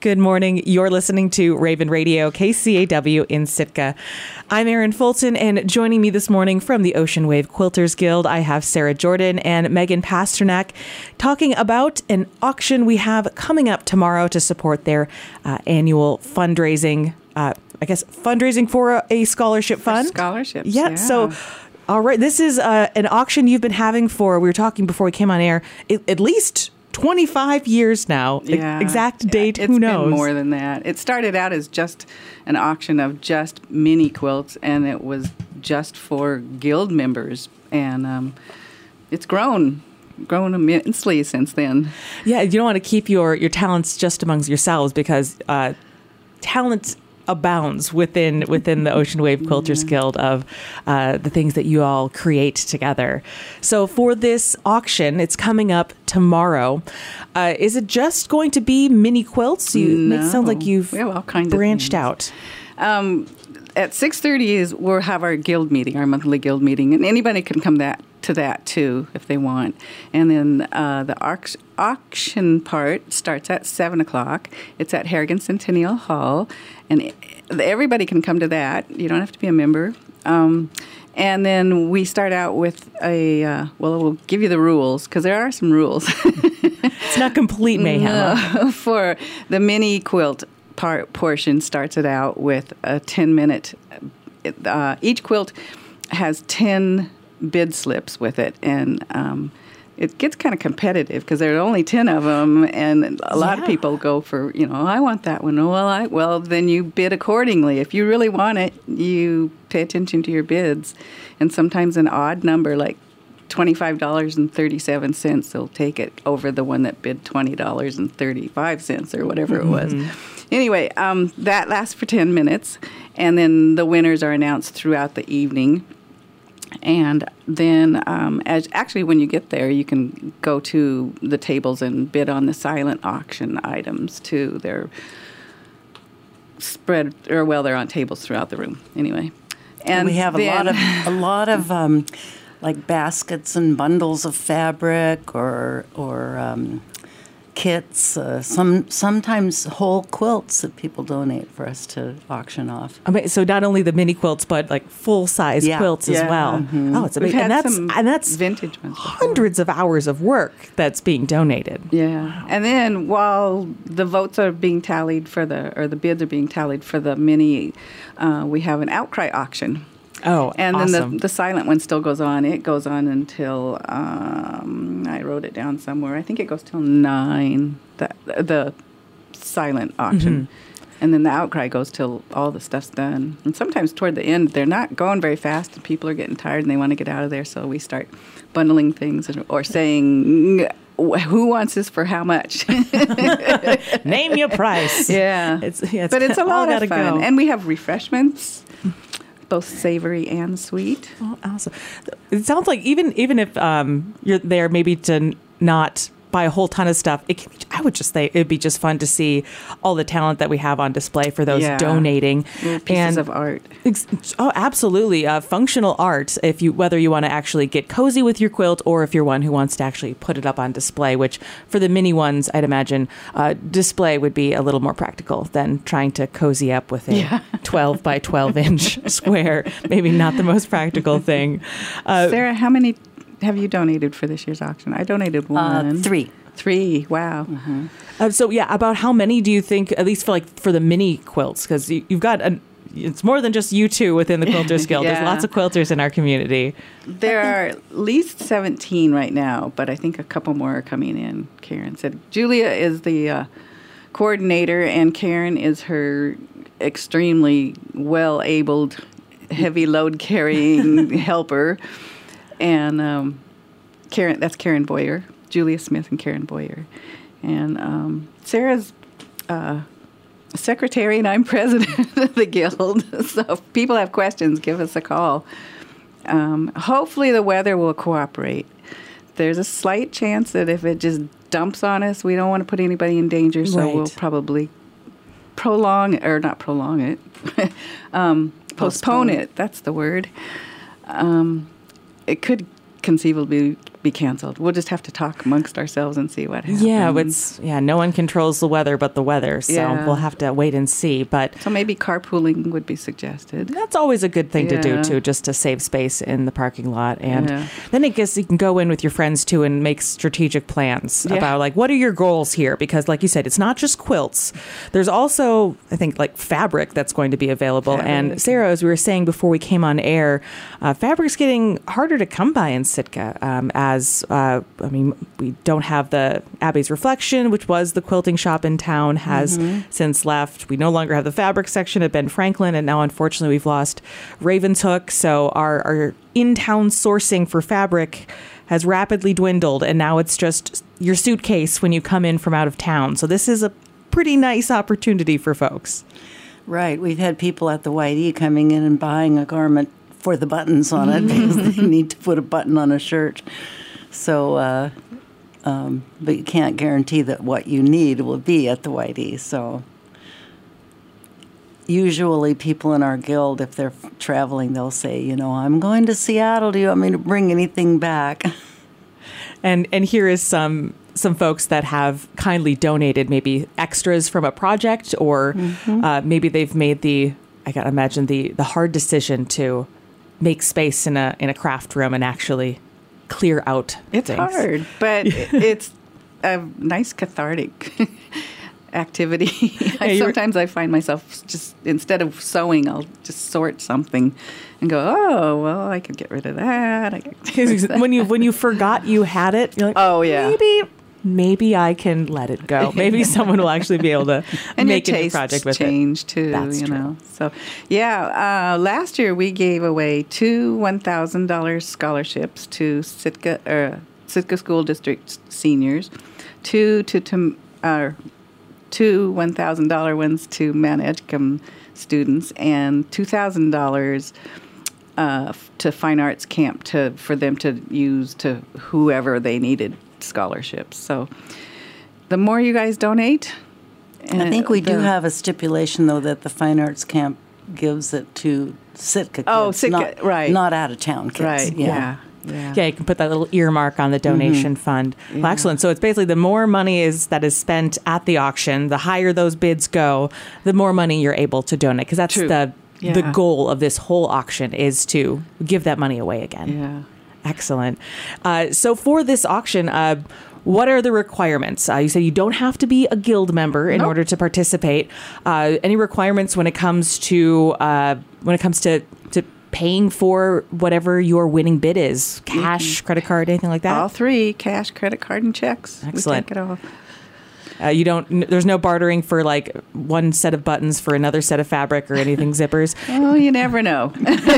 Good morning. You're listening to Raven Radio, KCAW in Sitka. I'm Erin Fulton, and joining me this morning from the Ocean Wave Quilters Guild, I have Sarah Jordan and Megan Pasternak talking about an auction we have coming up tomorrow to support their annual fundraising, fundraising for a scholarship fund. Scholarships. Yeah. So, all right. This is an auction you've been having for, we were talking before we came on air, at least 25 years now. Yeah. Exact date, who knows? It's been more than that. It started out as just an auction of just mini quilts, and it was just for guild members. And it's grown immensely since then. Yeah, you don't want to keep your talents just amongst yourselves, because talent abounds within the Ocean Wave Quilters Guild of the things that you all create together. So for this auction, it's coming up tomorrow. Is it just going to be mini quilts? No. It sounds like you've all kinds branched of out. At 6:30 we'll have our guild meeting, our monthly guild meeting, and anybody can come to that too if they want. And then the auction part starts at 7 o'clock. It's at Harrigan Centennial Hall, and everybody can come to that. You don't have to be a member. And then we start out with we'll give you the rules, because there are some rules. It's not complete mayhem. For the mini quilt portion starts it out with a 10-minute. Each quilt has 10 bid slips with it, and it gets kind of competitive because there are only 10 of them, and a lot of people go for, I want that one. Well, then you bid accordingly. If you really want it, you pay attention to your bids, and sometimes an odd number like $25.37, they'll take it over the one that bid $20.35 or whatever it was. Anyway, that lasts for 10 minutes, and then the winners are announced throughout the evening. And then when you get there, you can go to the tables and bid on the silent auction items too. They're spread, they're on tables throughout the room. Anyway. And we have a lot of like baskets and bundles of fabric or kits, sometimes whole quilts that people donate for us to auction off. So not only the mini quilts, but like full-size quilts as well. Mm-hmm. Oh, it's amazing. And that's vintage ones. Hundreds of hours of work that's being donated. Yeah. Wow. And then while the votes are being tallied the bids are being tallied for the mini, we have an outcry auction. Oh, and awesome. then the silent one still goes on. It goes on until I wrote it down somewhere. I think it goes till 9. The silent auction, and then the outcry goes till all the stuff's done. And sometimes toward the end, they're not going very fast, and people are getting tired and they want to get out of there. So we start bundling things or saying, who wants this for how much? Name your price. Yeah, but it's a lot of fun, and we have refreshments. Both savory and sweet. Oh, awesome. It sounds like even if you're there maybe to not buy a whole ton of stuff, I would just say it'd be just fun to see all the talent that we have on display for those donating. Pieces of art. Oh, absolutely. Functional art, whether you want to actually get cozy with your quilt or if you're one who wants to actually put it up on display, which for the mini ones, I'd imagine display would be a little more practical than trying to cozy up with a 12 by 12 inch square. Maybe not the most practical thing. Sarah, how many have you donated for this year's auction? I donated 1. 3. 3. Wow. Mm-hmm. About how many do you think, at least for the mini quilts? Because you've got it's more than just you two within the Quilters Guild. There's lots of quilters in our community. There are at least 17 right now, but I think a couple more are coming in. Karen said Julia is the coordinator, and Karen is her extremely well-abled, heavy load carrying helper. And that's Karen Boyer, Julia Smith and Karen Boyer. And Sarah's secretary, and I'm president of the guild. So if people have questions, give us a call. Hopefully the weather will cooperate. There's a slight chance that if it just dumps on us, we don't want to put anybody in danger, so we'll probably postpone it. That's the word. It could conceivably be canceled. We'll just have to talk amongst ourselves and see what happens. Yeah, no one controls the weather but the weather, so we'll have to wait and see. But so maybe carpooling would be suggested. That's always a good thing to do too, just to save space in the parking lot. And then I guess you can go in with your friends too and make strategic plans about like what are your goals here, because like you said, it's not just quilts. There's also, I think, like fabric that's going to be available. And Sarah, as we were saying before we came on air, fabric's getting harder to come by in Sitka. We don't have the Abby's Reflection, which was the quilting shop in town, has since left. We no longer have the fabric section at Ben Franklin, and now unfortunately we've lost Ravenshook. So our in-town sourcing for fabric has rapidly dwindled, and now it's just your suitcase when you come in from out of town. So this is a pretty nice opportunity for folks. Right. We've had people at the White E coming in and buying a garment for the buttons on it because they need to put a button on a shirt. So, but you can't guarantee that what you need will be at the White E. So usually people in our guild, if they're traveling, they'll say, I'm going to Seattle. Do you want me to bring anything back? And here is some folks that have kindly donated maybe extras from a project, or maybe they've made the hard decision to make space in a craft room and actually clear out It's things. hard, but it's a nice cathartic activity. Sometimes I find myself just, instead of sewing, I'll just sort something and go, oh, well, I could get rid of that. When you forgot you had it, you're like, oh, yeah. Maybe I can let it go. Maybe someone will actually be able to and make a your new project with change it. too. That's true. Know. So, last year we gave away 2 $1,000 scholarships to Sitka School District seniors, two $1,000 ones to Mount Edgecombe students, and $2,000 to Fine Arts Camp for them to use to whoever they needed scholarships. So the more you guys donate, I think we do have a stipulation though that the Fine Arts Camp gives it to Sitka kids. Oh, Sitka, right? Not out of town kids. Right? Yeah. Yeah, you can put that little earmark on the donation fund. Well, excellent. So it's basically the more money that is spent at the auction, the higher those bids go, the more money you're able to donate, because that's the goal of this whole auction, is to give that money away again. Yeah. Excellent. So for this auction, what are the requirements? You say you don't have to be a guild member in order to participate. Any requirements when it comes to paying for whatever your winning bid is? Cash, credit card, anything like that? All 3: cash, credit card, and checks. Excellent. We take it all. There's no bartering for like one set of buttons for another set of fabric or anything zippers. Oh, you never know.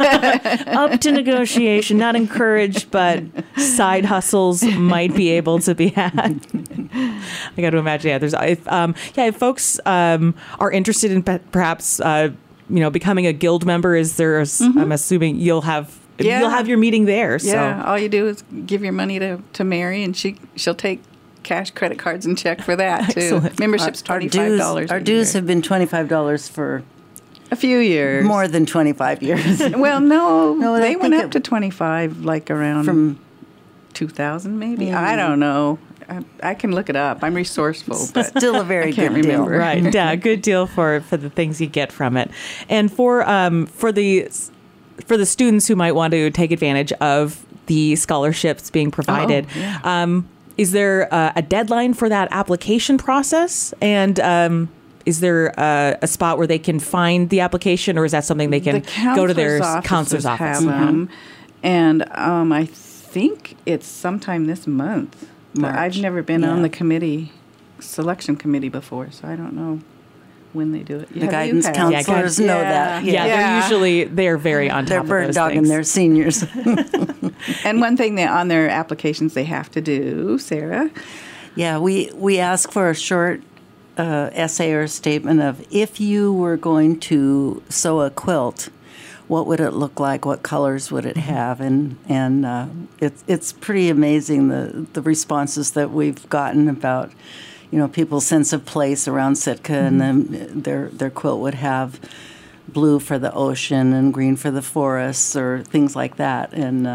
Up to negotiation, not encouraged, but side hustles might be able to be had. I got to imagine. If folks are interested in perhaps becoming a guild member, I'm assuming you'll have your meeting there. Yeah, so all you do is give your money to Mary, and she'll take cash, credit cards, and check for that too. Excellent. Membership's $25. Our dues have been $25 for a few years. More than 25 years. Well, no, they went up to 25, like around from 2000, maybe. I don't know. I can look it up. I'm resourceful, but still a very good deal. Right? Yeah, good deal for the things you get from it, and for the students who might want to take advantage of the scholarships being provided. Is there a deadline for that application process? And is there a spot where they can find the application, or is that something they can go to their counselor's office? And I think it's sometime this month. I've never been on the selection committee before, so I don't know when they do it. The guidance counselors know that. They're very on top of those things. They're bird dogging their seniors. And one thing on their applications they have to do, Sarah? Yeah, we ask for a short essay or statement of, if you were going to sew a quilt, what would it look like? What colors would it have? And it's pretty amazing the responses that we've gotten about people's sense of place around Sitka, and then their quilt would have blue for the ocean and green for the forests, or things like that. And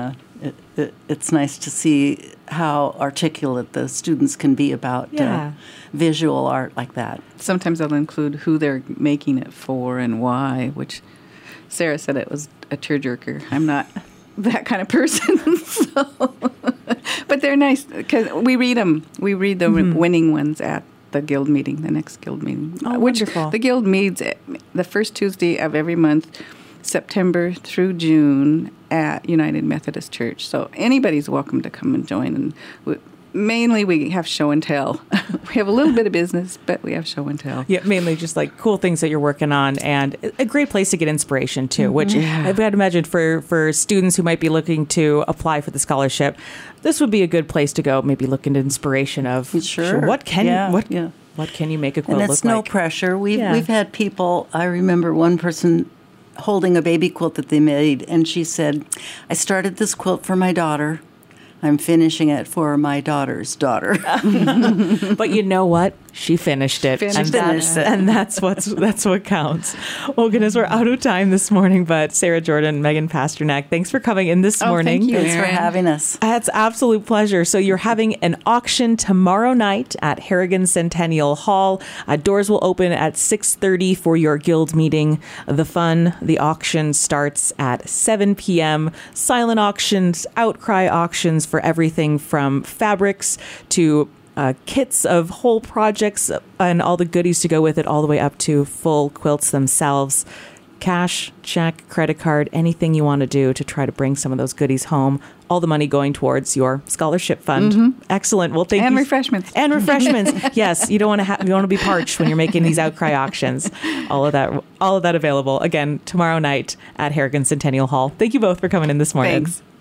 it's nice to see how articulate the students can be about Yeah. visual art like that. Sometimes I'll include who they're making it for and why, which Sarah said it was a tearjerker. I'm not that kind of person. So. But they're nice because we read them. We read the winning ones at the guild meeting, the next guild meeting. Oh, which wonderful. The guild meets the first Tuesday of every month, September through June at United Methodist Church. So anybody's welcome to come and join. And mainly we have show and tell. We have a little bit of business, but we have show and tell. Yeah, mainly just like cool things that you're working on, and a great place to get inspiration too, which I've got to imagine for students who might be looking to apply for the scholarship, this would be a good place to go, maybe look into inspiration of Sure. what can Yeah. what can you make a quilt And look it's no like? pressure. We've Yeah. we've had people. I remember one person holding a baby quilt that they made, and she said, "I started this quilt for my daughter. I'm finishing it for my daughter's daughter." But you know what? She finished it. Finished it. And that's what counts. Well, goodness, we're out of time this morning, but Sarah Jordan, Megan Pasternak, thanks for coming in this morning. thank you. Thanks for Erin. having us. It's absolute pleasure. So you're having an auction tomorrow night at Harrigan Centennial Hall. Doors will open at 6:30 for your guild meeting. The auction starts at 7 p.m. Silent auctions, outcry auctions for everything from fabrics to kits of whole projects and all the goodies to go with it, all the way up to full quilts themselves. Cash, check, credit card, anything you want to do to try to bring some of those goodies home. All the money going towards your scholarship fund. Excellent. Well, thank you. And refreshments. And refreshments. Yes, you don't want to you want to be parched when you're making these outcry auctions. All of that available again tomorrow night at Harrigan Centennial Hall. Thank you both for coming in this morning. Thanks.